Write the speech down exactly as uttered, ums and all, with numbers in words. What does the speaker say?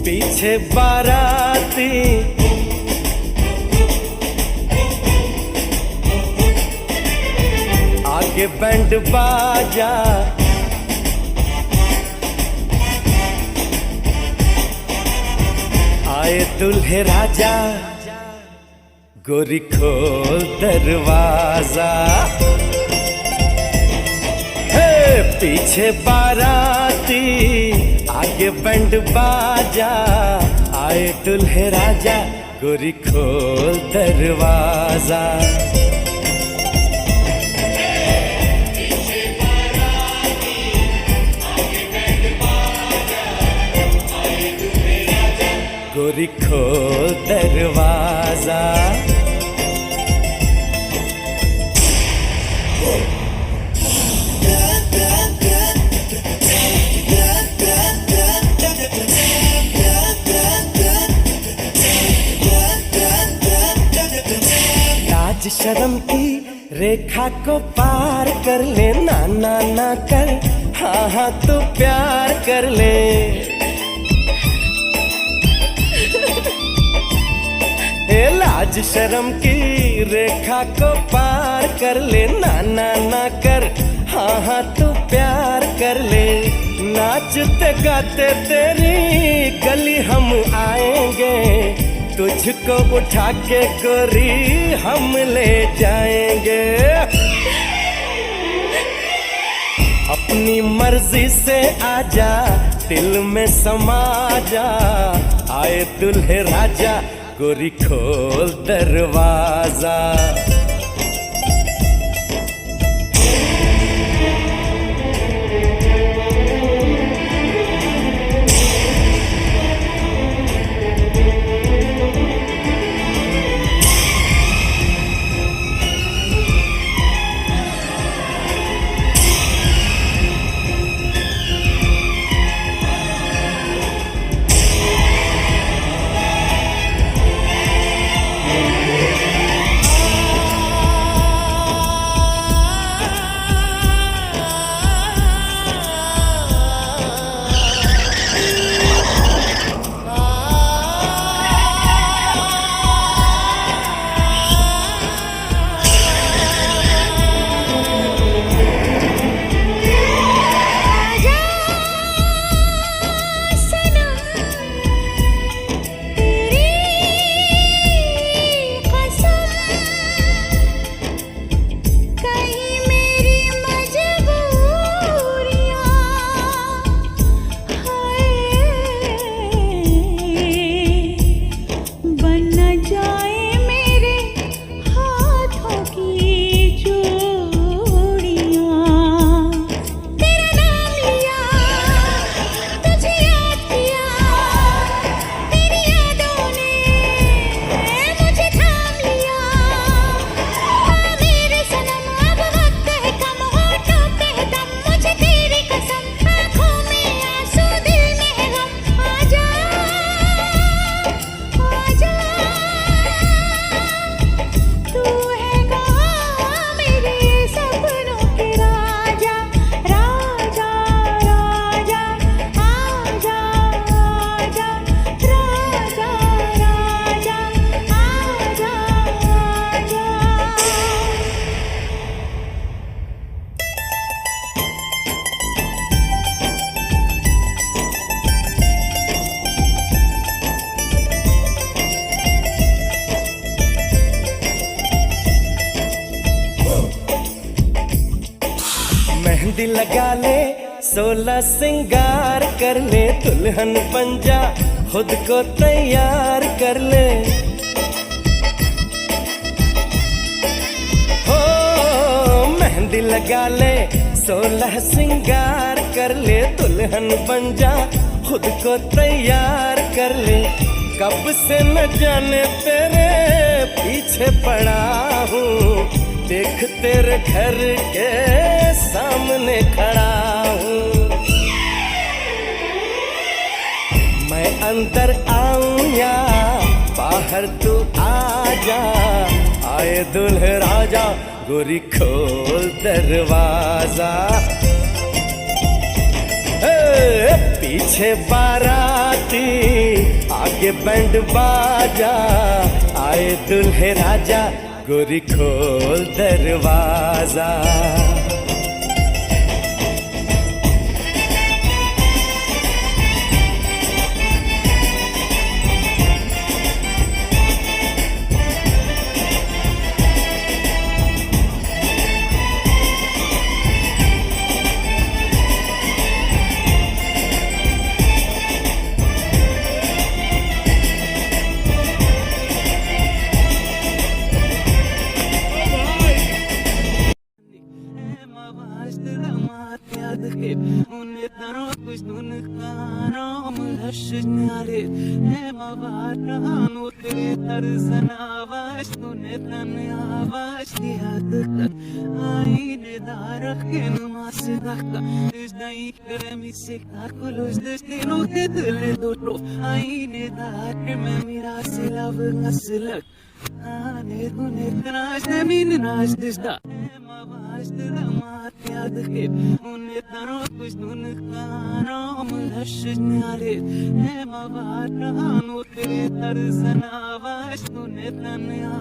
पीछे बाराती आगे बैंड बाजा, आए दुल्हे राजा, गोरी खोल दरवाजा। हे पीछे बाराती आगे बैंड बाजा, आए दुल्हे राजा, गोरी खोल दरवाजा। गोरी खोल दरवाजा। लाज शर्म की रेखा को पार कर ले, ना ना ना कर, हाँ हाँ तू प्यार कर ले। लाज शर्म की रेखा को पार कर ले, ना ना ना कर, हाँ हाँ तू प्यार कर ले। नाचते गाते तेरी गली हम आएंगे, तुझको उठा के गोरी हम ले जाएंगे। अपनी मर्जी से आजा, दिल में समा जा, आए दुल्हे राजा, गोरी खोल दरवाजा। मेहंदी लगा ले, सोलह सिंगार कर ले, दुल्हन पंजा खुद को तैयार कर ले। हो मेहंदी लगा ले, सोलह सिंगार कर ले, दुल्हन पंजा खुद को तैयार कर ले। कब से न जाने तेरे पीछे पड़ा हूँ, देख तेरे घर के सामने खड़ा हूँ। मैं अंदर आऊं या बाहर तू आ जा, आए दुल्हे राजा, गोरी खोल दरवाजा। पीछे बाराती के बैंड बाजा, आए दुल्हे राजा, गोरी खोल दरवाजा। Tune